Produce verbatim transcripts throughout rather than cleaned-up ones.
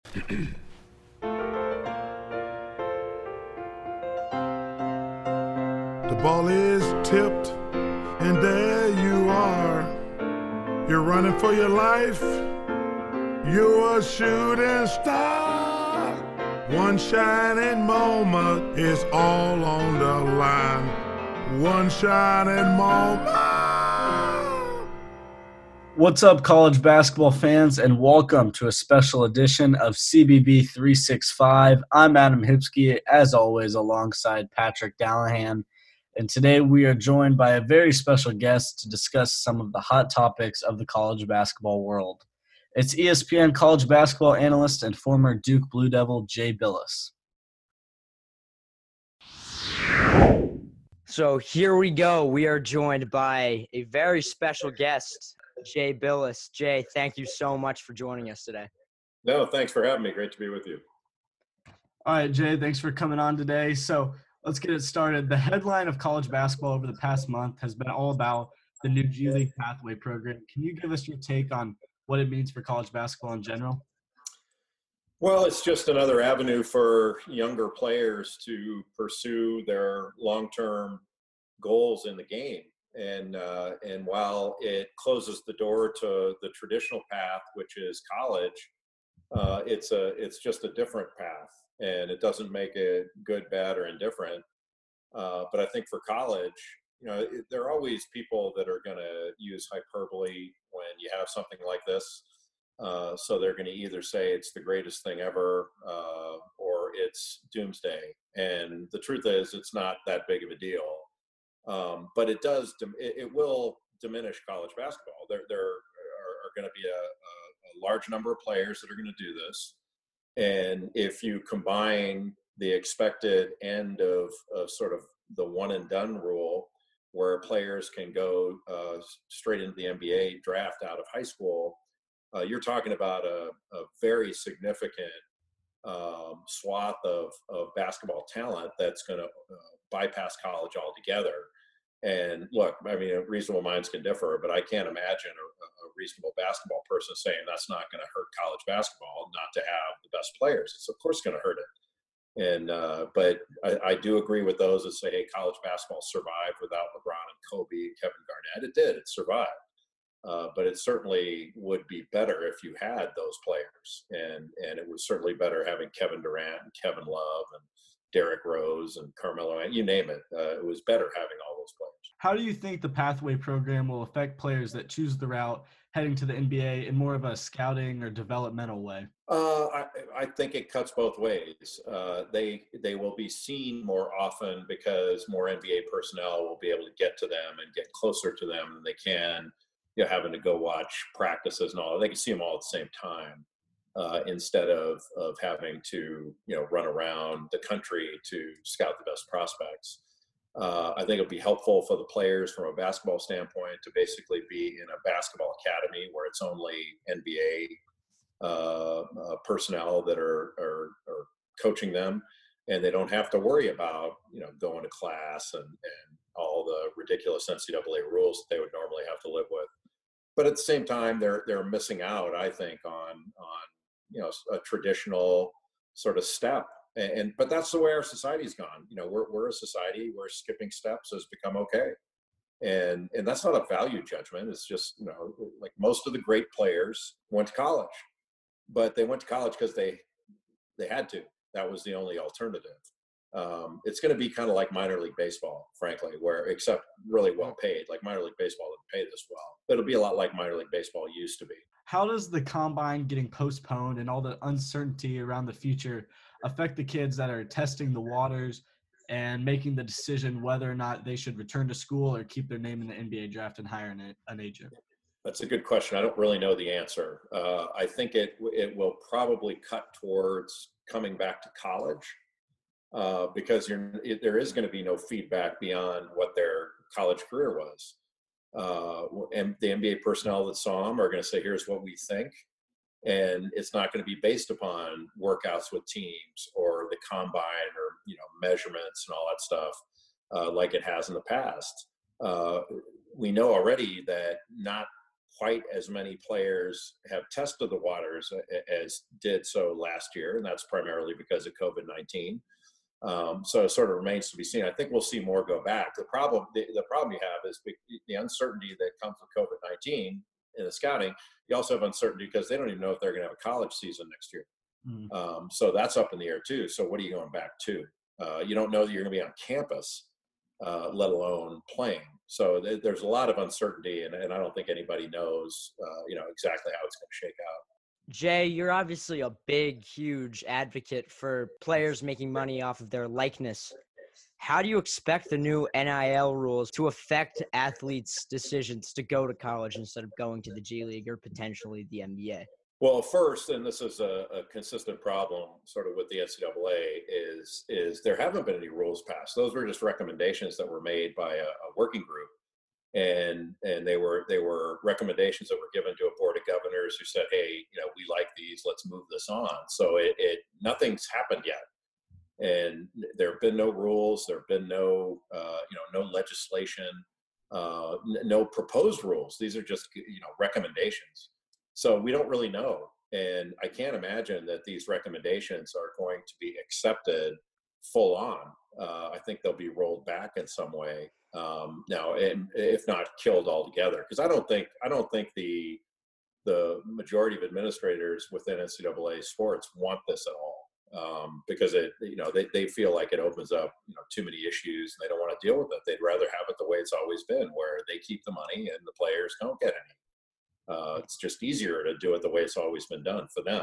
The ball is tipped, and there you are. You're running for your life. You're a shooting star. One shining moment is all on the line. One shining moment. What's up, college basketball fans, and welcome to a special edition of C B B three sixty-five. I'm Adam Hipsky, as always, alongside Patrick Dallahan. And today we are joined by a very special guest to discuss some of the hot topics of the college basketball world. It's E S P N college basketball analyst and former Duke Blue Devil, Jay Bilas. So here we go. We are joined by a very special guest, Jay Bilas. Jay, thank you so much for joining us today. No, thanks for having me. Great to be with you. All right, Jay, thanks for coming on today. So let's get it started. The headline of college basketball over the past month has been all about the new G League Pathway program. Can you give us your take on what it means for college basketball in general? Well, it's just another avenue for younger players to pursue their long-term goals in the game. And uh, and while it closes the door to the traditional path, which is college, uh, it's a it's just a different path, and it doesn't make it good, bad, or indifferent. Uh, but I think for college, you know, it, there are always people that are going to use hyperbole when you have something like this. Uh, so they're going to either say it's the greatest thing ever, uh, or it's doomsday. And the truth is, it's not that big of a deal. Um, but it does, it, it will diminish college basketball. There, there are, are going to be a, a, a large number of players that are going to do this. And if you combine the expected end of, of sort of the one and done rule, where players can go uh, straight into the N B A draft out of high school, uh, you're talking about a, a very significant um, swath of, of basketball talent that's going to uh, bypass college altogether. And look, I mean, reasonable minds can differ, but I can't imagine a, a reasonable basketball person saying that's not going to hurt college basketball not to have the best players. It's of course going to hurt it. And uh, but I, I do agree with those that say, hey, college basketball survived without LeBron and Kobe and Kevin Garnett. It did. It survived. Uh, but it certainly would be better if you had those players. And and it was certainly better having Kevin Durant and Kevin Love and Derrick Rose and Carmelo, you name it. Uh, it was better having all those players. How do you think the Pathway program will affect players that choose the route heading to the N B A in more of a scouting or developmental way? Uh, I, I think it cuts both ways. Uh, they they will be seen more often because more N B A personnel will be able to get to them and get closer to them than they can, you know, having to go watch practices and all. They can see them all at the same time. Uh, instead of of having to, you know, run around the country to scout the best prospects. Uh, I think it'll be helpful for the players from a basketball standpoint to basically be in a basketball academy where it's only N B A uh, uh, personnel that are, are are coaching them, and they don't have to worry about, you know, going to class and, and all the ridiculous N C double A rules that they would normally have to live with. But at the same time, they're they're missing out, I think, on on you know, a traditional sort of step. And, and but that's the way our society's gone. You know, we're we're a society where skipping steps has become okay. And and that's not a value judgment. It's just, you know, like most of the great players went to college, but they went to college because they they had to. That was the only alternative. Um, it's going to be kind of like minor league baseball, frankly, where except really well paid. Like minor league baseball doesn't pay this well. It'll be a lot like minor league baseball used to be. How does the combine getting postponed and all the uncertainty around the future affect the kids that are testing the waters and making the decision whether or not they should return to school or keep their name in the N B A draft and hire an, an agent? That's a good question. I don't really know the answer. Uh, I think it it will probably cut towards coming back to college uh, because you're, it, there is going to be no feedback beyond what their college career was. Uh, and the N B A personnel that saw them are going to say, here's what we think. And it's not going to be based upon workouts with teams or the combine or, you know, measurements and all that stuff uh, like it has in the past. Uh, we know already that not quite as many players have tested the waters as did so last year, and that's primarily because of COVID nineteen. Um, so it sort of remains to be seen. I think we'll see more go back. The problem, the, the problem you have is the uncertainty that comes with COVID nineteen in the scouting. You also have uncertainty because they don't even know if they're going to have a college season next year. Mm-hmm. Um, so that's up in the air too. So what are you going back to? Uh, you don't know that you're going to be on campus, uh, let alone playing. So th- there's a lot of uncertainty, and, and I don't think anybody knows, uh, you know, exactly how it's going to shake out. Jay, you're obviously a big, huge advocate for players making money off of their likeness. How do you expect the new N I L rules to affect athletes' decisions to go to college instead of going to the G League or potentially the N B A? Well, first, and this is a, a consistent problem sort of with the N C double A, is, is there haven't been any rules passed. Those were just recommendations that were made by a, a working group. And and they were they were recommendations that were given to a board of governors who said, hey, you know, we like these, let's move this on. So it, it nothing's happened yet, and there have been no rules, there have been no uh, you know no legislation, uh, n- no proposed rules. These are just you know recommendations. So we don't really know, and I can't imagine that these recommendations are going to be accepted full on. Uh, I think they'll be rolled back in some way. Um, now, and if not killed altogether, because I don't think I don't think the the majority of administrators within N C double A sports want this at all, um, because it you know they, they feel like it opens up you know too many issues and they don't want to deal with it. They'd rather have it the way it's always been, where they keep the money and the players don't get any. Uh, it's just easier to do it the way it's always been done for them.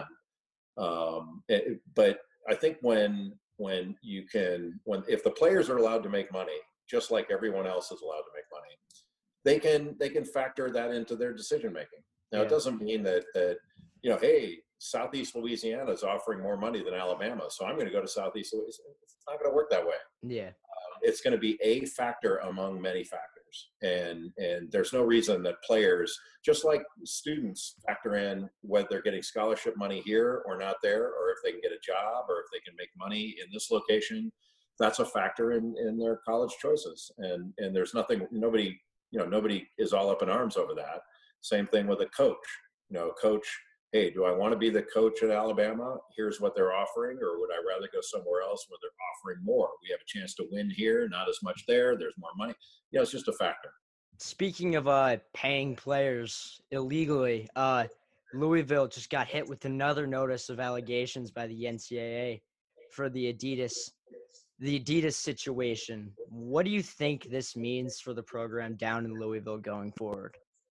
Um, it, but I think when when you can when if the players are allowed to make money, just like everyone else is allowed to make money, they can they can factor that into their decision making. Now, yeah. It doesn't mean that that you know, hey, Southeast Louisiana is offering more money than Alabama, so I'm going to go to Southeast Louisiana. It's not going to work that way. Yeah, um, it's going to be a factor among many factors, and and there's no reason that players, just like students, factor in whether they're getting scholarship money here or not there, or if they can get a job, or if they can make money in this location. That's a factor in, in their college choices. And, and there's nothing, nobody, you know, nobody is all up in arms over that. Same thing with a coach, you know, coach, hey, do I want to be the coach at Alabama? Here's what they're offering, or would I rather go somewhere else where they're offering more? We have a chance to win here, not as much there. There's more money. You know, it's just a factor. Speaking of uh, paying players illegally, uh, Louisville just got hit with another notice of allegations by the N C double A for the Adidas the Adidas situation. What do you think this means for the program down in Louisville going forward?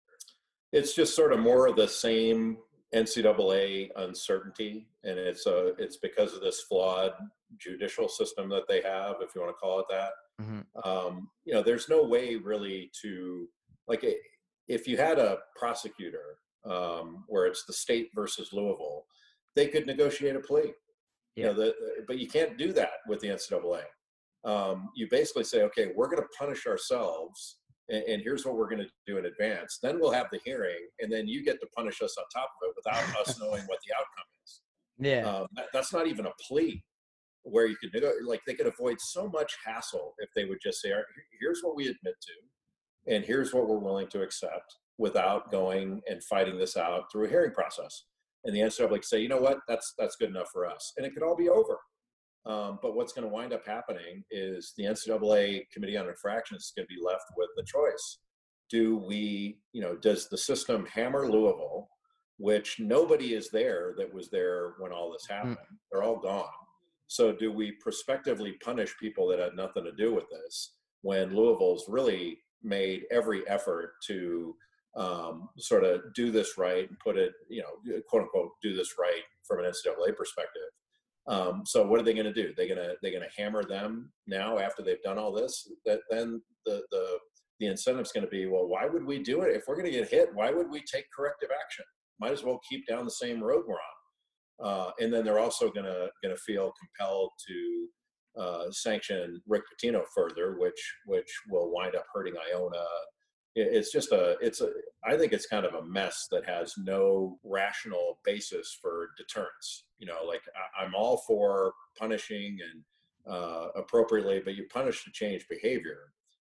It's just sort of more of the same N C double A uncertainty, and it's a, it's because of this flawed judicial system that they have, if you want to call it that. Mm-hmm. Um, you know, there's no way really to, like, if you had a prosecutor um, where it's the state versus Louisville, they could negotiate a plea. Yeah. You know, the, but you can't do that with the N C double A. Um, you basically say, okay, we're going to punish ourselves, and, and here's what we're going to do in advance. Then we'll have the hearing, and then you get to punish us on top of it without us knowing what the outcome is. Yeah, um, that, that's not even a plea where you could like they could avoid so much hassle if they would just say, all right, here's what we admit to, and here's what we're willing to accept, without going and fighting this out through a hearing process. And the N C double A could say, you know what, that's that's good enough for us, and it could all be over. Um, but what's going to wind up happening is the N C double A Committee on Infractions is going to be left with the choice: do we, you know, does the system hammer Louisville, which nobody is there that was there when all this happened? Mm. They're all gone. So do we prospectively punish people that had nothing to do with this, when Louisville's really made every effort to um, sort of do this right and put it, you know, quote unquote, do this right from an N C double A perspective? Um, so what are they going to do? They're going to, they're going to hammer them now after they've done all this? That then the, the, the incentive is going to be, well, why would we do it? If we're going to get hit, why would we take corrective action? Might as well keep down the same road we're on. Uh, and then they're also going to going to feel compelled to uh, sanction Rick Pitino further, which which will wind up hurting Iona. It, it's just a it's a I think it's kind of a mess that has no rational basis for deterrence. You know, like I, I'm all for punishing and uh, appropriately, but you punish to change behavior.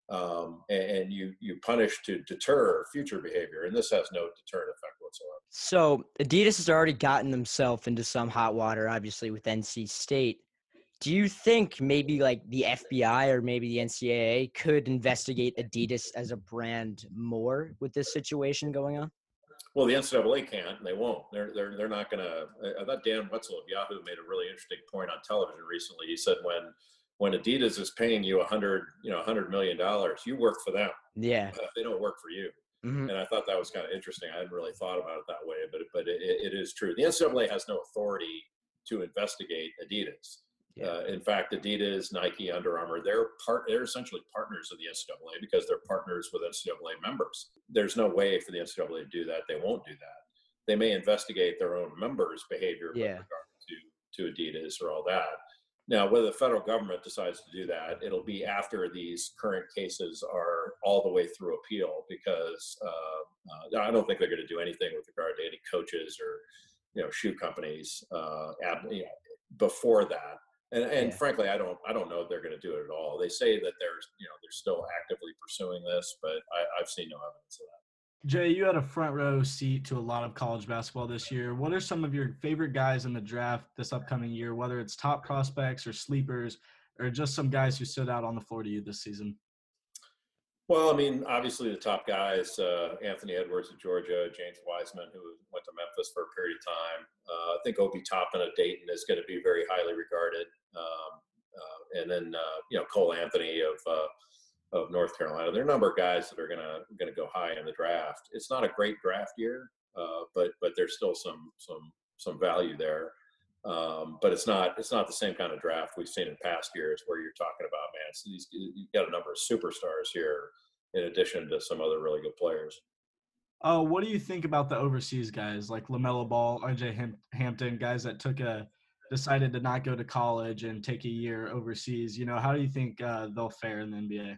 Um, and, and you you punish to deter future behavior, and this has no deterrent effect whatsoever. So Adidas has already gotten themselves into some hot water, obviously, with N C State. Do you think maybe like the F B I or maybe the N C double A could investigate Adidas as a brand more with this situation going on? Well, the N C double A can't, and they won't. They're they're they're not going to. I thought Dan Wetzel of Yahoo made a really interesting point on television recently. He said when when Adidas is paying you a hundred you know a hundred million dollars, you work for them. Yeah, Uh, they don't work for you. mm-hmm. And I thought that was kind of interesting. I hadn't really thought about it that way, but but it, it is true. The N C double A has no authority to investigate Adidas. Yeah. Uh, in fact, Adidas, Nike, Under Armour, they're part. They're essentially partners of the N C double A because they're partners with N C double A members. There's no way for the N C double A to do that. They won't do that. They may investigate their own members' behavior Yeah. with regard to to Adidas or all that. Now, whether the federal government decides to do that, it'll be after these current cases are all the way through appeal, because uh, uh, I don't think they're going to do anything with regard to any coaches or, you know, shoe companies uh, ab- you know, before that. And, and Yeah. frankly, I don't, I don't know if they're going to do it at all. They say that there's, you know, they're still actively pursuing this, but I, I've seen no evidence of that. Jay, you had a front row seat to a lot of college basketball this year. What are some of your favorite guys in the draft this upcoming year, whether it's top prospects or sleepers or just some guys who stood out on the floor to you this season? Well, I mean, obviously the top guys, uh, Anthony Edwards of Georgia, James Wiseman, who went to Memphis for a period of time. Uh, I think Obi Toppin of Dayton is going to be very highly regarded. Um, uh, and then, uh, you know, Cole Anthony of uh, of North Carolina. There are a number of guys that are going to going to go high in the draft. It's not a great draft year, uh, but but there's still some some some value there. Um, but it's not it's not the same kind of draft we've seen in past years where you're talking about, man, so these, you've got a number of superstars here in addition to some other really good players. Oh, uh, what do you think about the overseas guys like LaMelo Ball, R J Ham- Hampton, guys that took a decided to not go to college and take a year overseas? You know, how do you think uh, they'll fare in the N B A?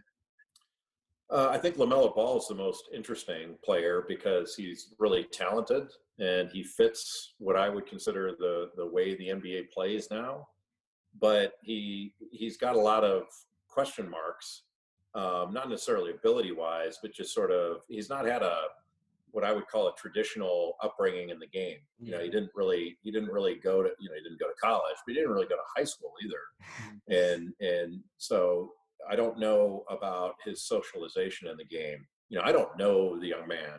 Uh, I think LaMelo Ball is the most interesting player because he's really talented and he fits what I would consider the the way the N B A plays now. But he he's got a lot of question marks, um, not necessarily ability-wise, but just sort of he's not had a what I would call a traditional upbringing in the game. You know, he didn't really he didn't really go to you know he didn't go to college, but he didn't really go to high school either, and and so. I don't know about his socialization in the game. You know, I don't know the young man.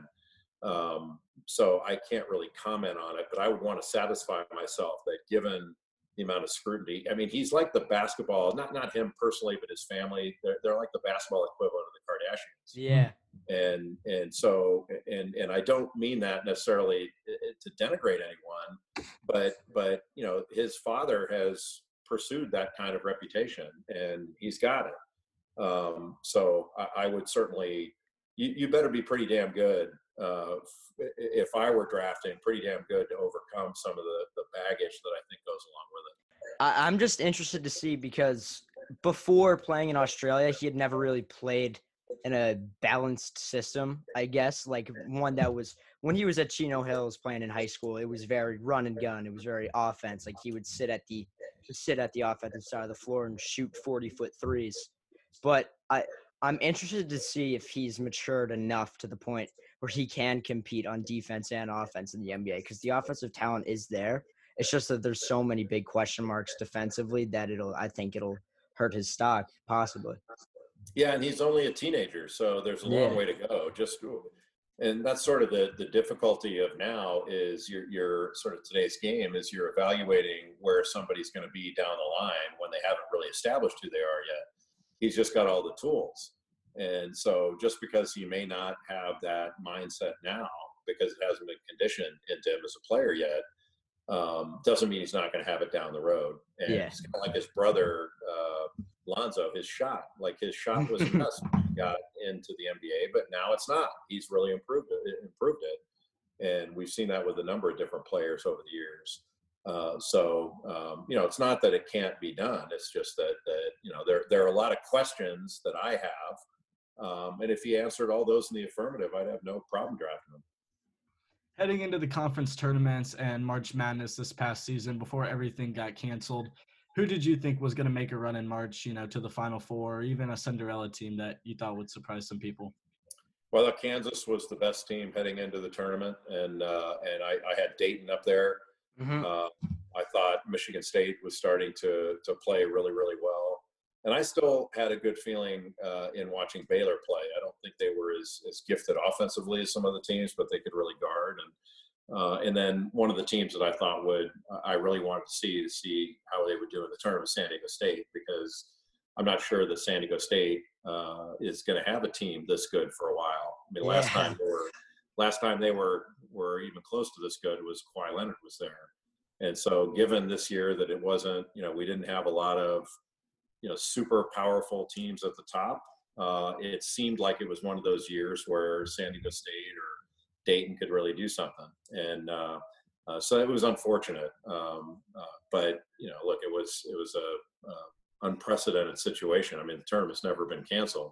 Um, so I can't really comment on it, but I would want to satisfy myself that given the amount of scrutiny, I mean, he's like the basketball, not, not him personally, but his family, they're, they're like the basketball equivalent of the Kardashians. Yeah. And, and so, and, and I don't mean that necessarily to denigrate anyone, but, but, you know, his father has pursued that kind of reputation and he's got it. Um, so I, I would certainly, you, you better be pretty damn good. Uh, if I were drafting, pretty damn good to overcome some of the, the baggage that I think goes along with it. I, I'm just interested to see because before playing in Australia, he had never really played in a balanced system, I guess, like one that was when he was at Chino Hills playing in high school, it was very run and gun. It was very offense. Like he would sit at the, sit at the offensive side of the floor and shoot forty foot threes. But I, I'm interested to see if he's matured enough to the point where he can compete on defense and offense in the N B A because the offensive talent is there. It's just that there's so many big question marks defensively that it'll, I think it'll hurt his stock possibly. Yeah, and he's only a teenager, so there's a long Yeah. way to go. Just, and that's sort of the the difficulty of now is you're, you're sort of today's game is you're evaluating where somebody's going to be down the line when they haven't really established who they are yet. He's just got all the tools. And so just because he may not have that mindset now because it hasn't been conditioned into him as a player yet, um, doesn't mean he's not going to have it down the road. And Yeah. it's kind of like his brother, uh, Lonzo, his shot, like his shot was a mess when he got into the N B A, but now it's not. He's really improved it, improved it. And we've seen that with a number of different players over the years. Uh, so, um, you know, it's not that it can't be done. It's just that, that you know, there, there are a lot of questions that I have. Um, and if he answered all those in the affirmative, I'd have no problem drafting him. Heading into the conference tournaments and March Madness this past season before everything got canceled, Who did you think was going to make a run in March, you know, to the Final Four, or even a Cinderella team that you thought would surprise some people? Well, Kansas was the best team heading into the tournament, and uh, and I, I had Dayton up there. Mm-hmm. Uh, I thought Michigan State was starting to to play really, really well, and I still had a good feeling uh, in watching Baylor play. I don't think they were as, as gifted offensively as some of the teams, but they could really guard. And uh, and then one of the teams that I thought would I really wanted to see to see how they would do in the tournament was San Diego State, because I'm not sure that San Diego State uh, is going to have a team this good for a while. I mean, Yeah. last time they were last time they were were even close to this good was Kawhi Leonard was there. And so given this year that it wasn't, you know, we didn't have a lot of, you know, super powerful teams at the top, uh, it seemed like it was one of those years where San Diego State or Dayton could really do something. And uh, uh, so it was unfortunate. Um, uh, but, you know, look, it was, it was a, a unprecedented situation. I mean, the tournament's never been canceled.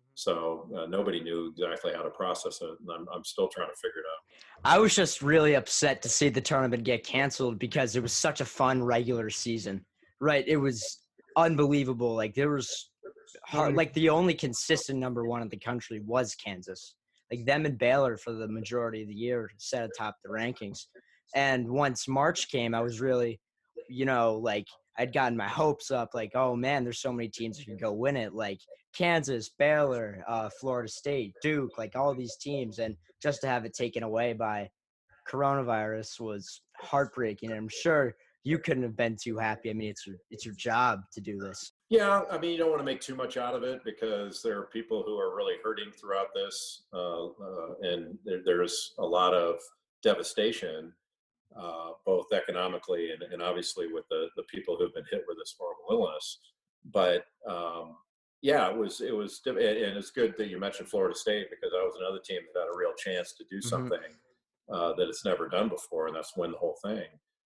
So uh, nobody knew exactly how to process it, and I'm, I'm still trying to figure it out. I was just really upset to see the tournament get canceled because it was such a fun regular season, right? It was unbelievable. Like there was hard, like the only consistent number one in the country was Kansas. Like them and Baylor for the majority of the year sat atop the rankings. And once March came, I was really, you know, like I'd gotten my hopes up, like, oh man, there's so many teams that can go win it. Like Kansas, Baylor, uh, Florida State, Duke, like all these teams. And just to have it taken away by coronavirus was heartbreaking. And I'm sure you couldn't have been too happy. I mean, it's your, it's your job to do this. Yeah, I mean, you don't want to make too much out of it because there are people who are really hurting throughout this, uh, uh, and there, there's a lot of devastation, uh, both economically and, and obviously with the, the people who've been hit with this horrible illness. But um, yeah, it was it was, and it's good that you mentioned Florida State, because that was another team that had a real chance to do something mm-hmm. uh, that it's never done before, and that's win the whole thing.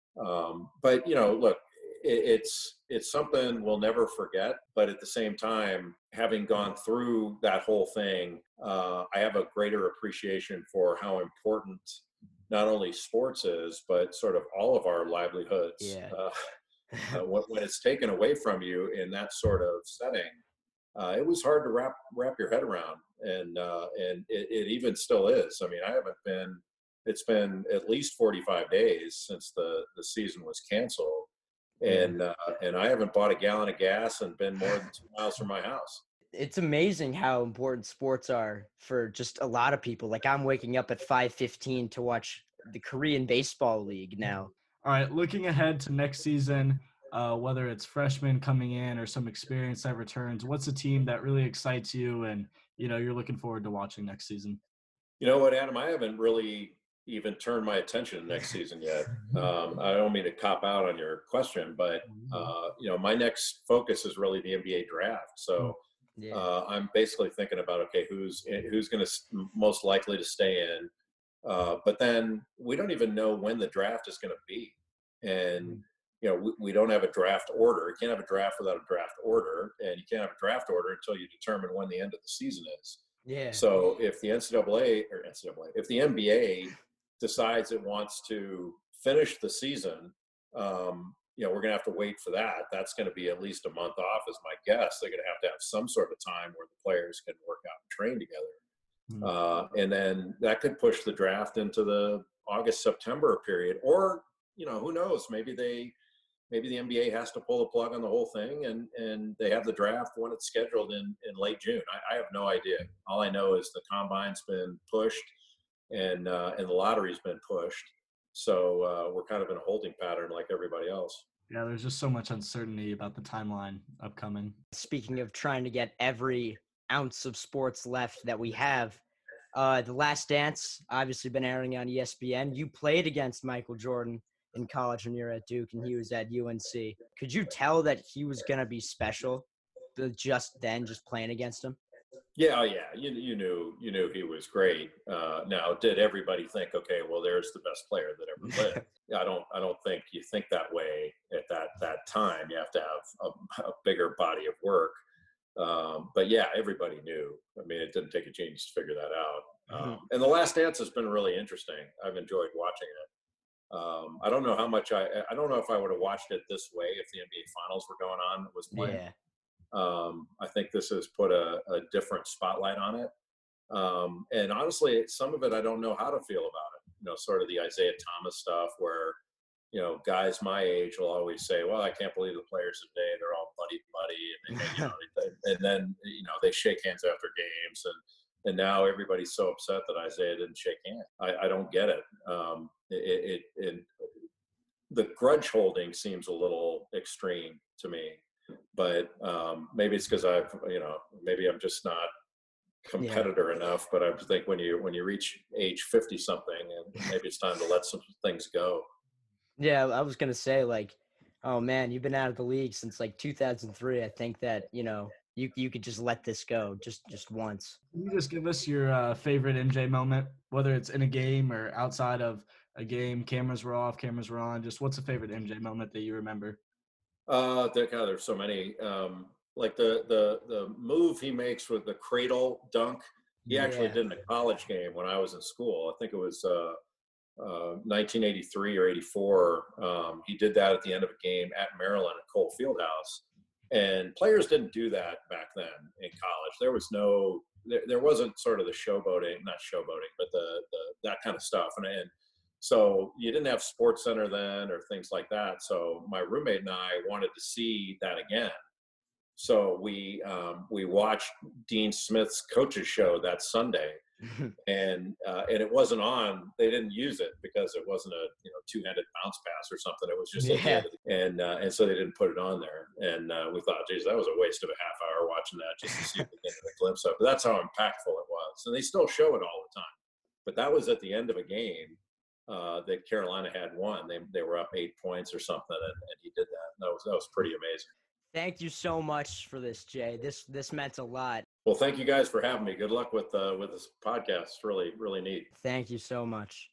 Um, but you know, look, it, it's it's something we'll never forget. But at the same time, having gone through that whole thing, uh, I have a greater appreciation for how important not only sports is, but sort of all of our livelihoods. Yeah. Uh, uh, when, when it's taken away from you in that sort of setting, uh, it was hard to wrap wrap your head around, and uh, and it, it even still is. I mean, I haven't been. It's been at least forty-five days since the, the season was canceled, and uh, and I haven't bought a gallon of gas and been more than two miles from my house. It's amazing how important sports are for just a lot of people. Like I'm waking up at five fifteen to watch the Korean Baseball League now. All right, looking ahead to next season, uh, whether it's freshmen coming in or some experience that returns, what's a team that really excites you and, you know, you're looking forward to watching next season? You know what, Adam, I haven't really even turned my attention next season yet. Um, I don't mean to cop out on your question, but, uh, you know, my next focus is really the N B A draft. So Yeah. uh, I'm basically thinking about, okay, who's who's going to most likely to stay in. Uh, but then we don't even know when the draft is going to be. And, you know, we, we don't have a draft order. You can't have a draft without a draft order. And you can't have a draft order until you determine when the end of the season is. Yeah. So if the N C double A or N C double A, if the N B A decides it wants to finish the season, um, you know, we're going to have to wait for that. That's going to be at least a month off, is my guess. They're going to have to have some sort of time where the players can work out and train together. Mm-hmm. Uh, and then that could push the draft into the August, September period. Or, you know, who knows? Maybe they, maybe the N B A has to pull the plug on the whole thing, and, and they have the draft when it's scheduled in, in late June. I, I have no idea. All I know is the combine's been pushed and, uh, and the lottery's been pushed. So uh, we're kind of in a holding pattern like everybody else. Yeah, there's just so much uncertainty about the timeline upcoming. Speaking of trying to get every ounce of sports left that we have, uh, The Last Dance, obviously been airing on E S P N. You played against Michael Jordan in college when you were at Duke and he was at U N C. Could you tell that he was going to be special just then, just playing against him? Yeah, yeah, you you knew you knew he was great. Uh, now, did everybody think, okay, well, there's the best player that ever lived? I don't I don't think you think that way at that that time. You have to have a, a bigger body of work. Um, but yeah, everybody knew. I mean, it didn't take a genius to figure that out. Um, mm-hmm. And The Last Dance has been really interesting. I've enjoyed watching it. Um, I don't know how much I, I don't know if I would have watched it this way if the N B A Finals were going on, was playing. Yeah. Um, I think this has put a, a different spotlight on it. Um, and honestly, some of it I don't know how to feel about it. You know, sort of the Isaiah Thomas stuff where, you know, guys my age will always say, well, I can't believe the players today, they're all buddy buddy. And, they, you know, they, and then, you know, they shake hands after games. And, and now everybody's so upset that Isaiah didn't shake hands. I, I don't get it. Um, it, it, it. The grudge holding seems a little extreme to me. But um, maybe it's because I've, you know, maybe I'm just not competitor yeah. enough. But I think when you when you reach age fifty something, and maybe it's time to let some things go. Yeah, I was gonna say, like, oh man, you've been out of the league since like two thousand three. I think that, you know, you you could just let this go just just once. Can you just give us your uh, favorite M J moment, whether it's in a game or outside of a game? Cameras were off, cameras were on. Just what's a favorite M J moment that you remember? Uh, there, God, there's so many. Um, like the the the move he makes with the cradle dunk. He yeah. actually did in a college game when I was in school. I think it was uh, uh, nineteen eighty-three or eighty-four. Um, he did that at the end of a game at Maryland at Cole Fieldhouse. And players didn't do that back then in college. There was no, there, there wasn't sort of the showboating, not showboating, but the, the that kind of stuff. And, and so you didn't have Sports Center then or things like that. So my roommate and I wanted to see that again. So we um, we watched Dean Smith's coaches show that Sunday, and uh, and it wasn't on. They didn't use it because it wasn't a you know two-handed bounce pass or something. It was just yeah. and uh, and so they didn't put it on there. And uh, we thought, geez, that was a waste of a half hour watching that just to see if we get a glimpse of it. But that's how impactful it was, and they still show it all the time. But that was at the end of a game uh, that Carolina had won. They they were up eight points or something, and, and he did that. That was that was pretty amazing. Thank you so much for this, Jay. This this meant a lot. Well, thank you guys for having me. Good luck with uh, with this podcast. It's really, really neat. Thank you so much.